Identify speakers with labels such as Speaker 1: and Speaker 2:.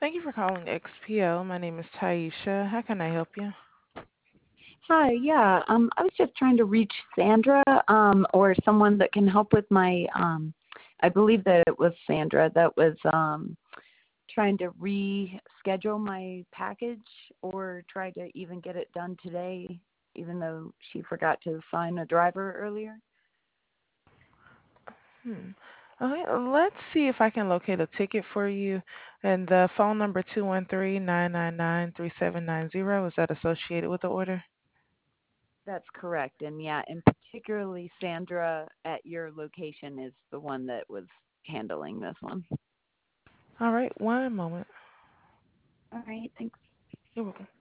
Speaker 1: Thank you for calling XPO. My name is Taisha. How can I help you?
Speaker 2: Hi, yeah. I was just trying to reach Sandra, or someone that can help with my I believe that it was Sandra that was trying to reschedule my package or try to even get it done today, even though she forgot to assign a driver earlier.
Speaker 1: Hmm. Okay, let's see if I can locate a ticket for you. And the phone number 213-999-3790, is that associated with the order?
Speaker 2: That's correct. And yeah, and particularly Sandra at your location is the one that was handling this one.
Speaker 1: All right, one moment.
Speaker 2: All right, thanks.
Speaker 1: You're welcome.